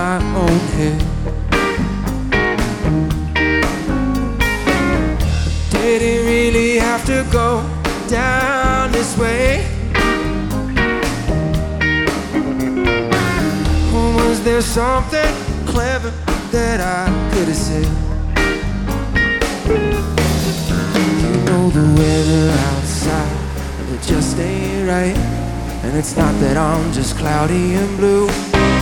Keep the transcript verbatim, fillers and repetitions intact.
my own head. Did it really have to go down this way? Or was there something clever that I could have said? You know the weather outside, it just ain't right. And it's not that I'm just cloudy and blue.